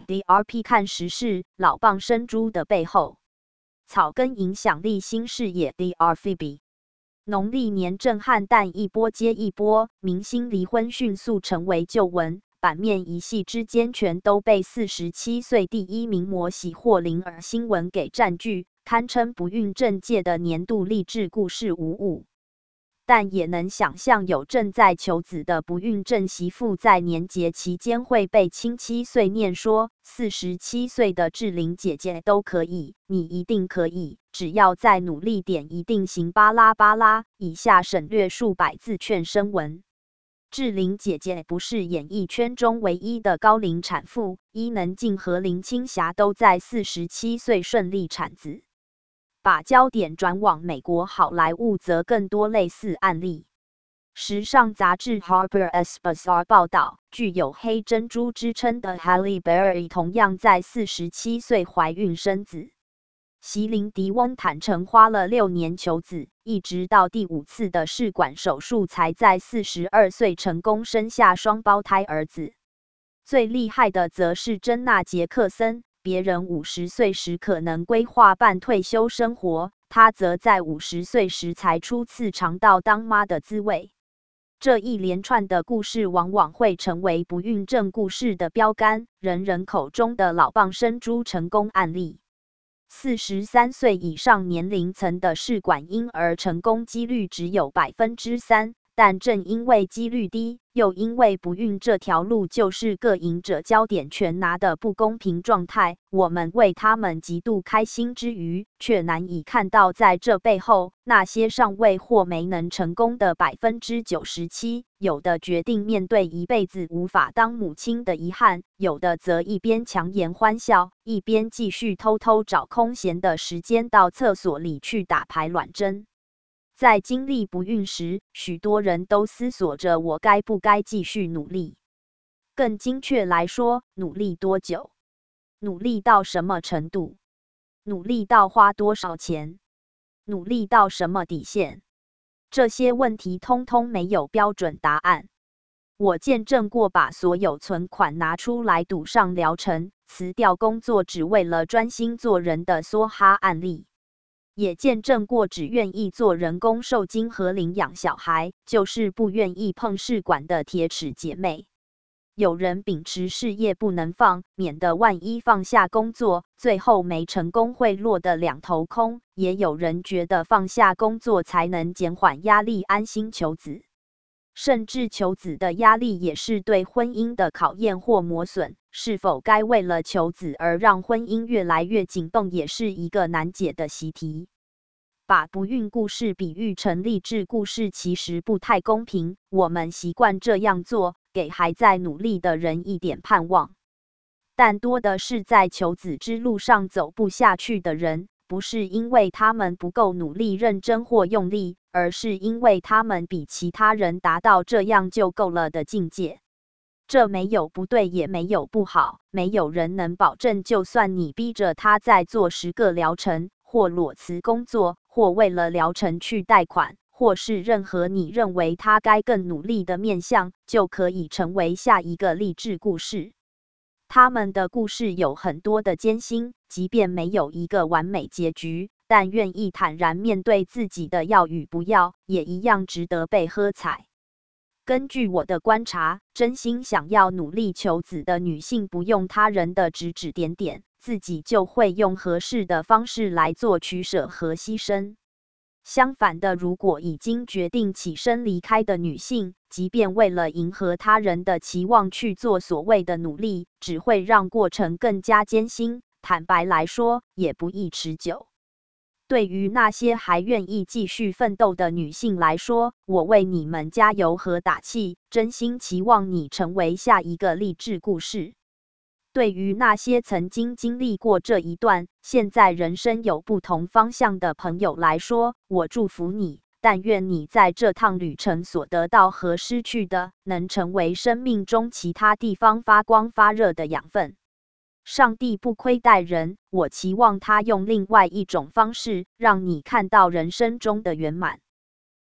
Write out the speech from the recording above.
DRP 看时事，老蚌生珠的背后，草根影响力新视野 DRPB。农历年震撼，但一波接一波，明星离婚迅速成为旧闻，版面一夕之间全都被47岁第一名摩喜或灵儿新闻给占据，堪称不孕症界的年度励志故事无误。但也能想象，有正在求子的不孕症媳妇在年节期间会被亲戚碎念说47岁的志玲姐姐都可以，你一定可以，只要再努力点一定行巴拉巴拉。以下省略数百字劝生文。志玲姐姐不是演艺圈中唯一的高龄产妇，伊能静和林青霞都在47岁顺利产子。把焦点转往美国好莱坞，则更多类似案例。时尚杂志 Harper's Bazaar 报道，具有黑珍珠之称的 Halle Berry 同样在47岁怀孕生子。席琳迪翁坦承花了6年求子，一直到第5次的试管手术才在42岁成功生下双胞胎儿子。最厉害的则是珍娜杰克森，别人50岁时可能规划半退休生活，她则在50岁时才初次尝到当妈的滋味。这一连串的故事往往会成为不孕症故事的标杆，人人口中的老蚌生珠成功案例。43岁以上年龄层的试管婴儿成功几率只有3%，但正因为几率低，又因为不孕这条路就是各赢者焦点全拿的不公平状态，我们为他们极度开心之余，却难以看到在这背后，那些尚未或没能成功的97%，有的决定面对一辈子无法当母亲的遗憾，有的则一边强颜欢笑，一边继续偷偷找空闲的时间到厕所里去打排卵针。在经历不孕时，许多人都思索着我该不该继续努力。更精确来说，努力多久？努力到什么程度？努力到花多少钱？努力到什么底线？这些问题通通没有标准答案。我见证过把所有存款拿出来赌上疗程，辞掉工作只为了专心做人的梭哈案例。也见证过只愿意做人工受精和领养小孩，就是不愿意碰试管的铁齿姐妹。有人秉持事业不能放，免得万一放下工作，最后没成功会落得两头空。也有人觉得放下工作才能减缓压力，安心求子。甚至求子的压力也是对婚姻的考验或磨损，是否该为了求子而让婚姻越来越紧绷，也是一个难解的习题。把不孕故事比喻成励志故事其实不太公平，我们习惯这样做，给还在努力的人一点盼望。但多的是在求子之路上走不下去的人，不是因为他们不够努力、认真或用力，而是因为他们比其他人达到这样就够了的境界。这没有不对，也没有不好，没有人能保证，就算你逼着他再做10个疗程，或裸辞工作，或为了疗程去贷款，或是任何你认为他该更努力的面向，就可以成为下一个励志故事。他们的故事有很多的艰辛，即便没有一个完美结局，但愿意坦然面对自己的要与不要，也一样值得被喝彩。根据我的观察，真心想要努力求子的女性，不用他人的指指点点，自己就会用合适的方式来做取舍和牺牲。相反的，如果已经决定起身离开的女性，即便为了迎合他人的期望去做所谓的努力，只会让过程更加艰辛，坦白来说，也不易持久。对于那些还愿意继续奋斗的女性来说，我为你们加油和打气，真心期望你成为下一个励志故事。对于那些曾经经历过这一段，现在人生有不同方向的朋友来说，我祝福你，但愿你在这趟旅程所得到和失去的，能成为生命中其他地方发光发热的养分。上帝不亏待人，我期望他用另外一种方式，让你看到人生中的圆满。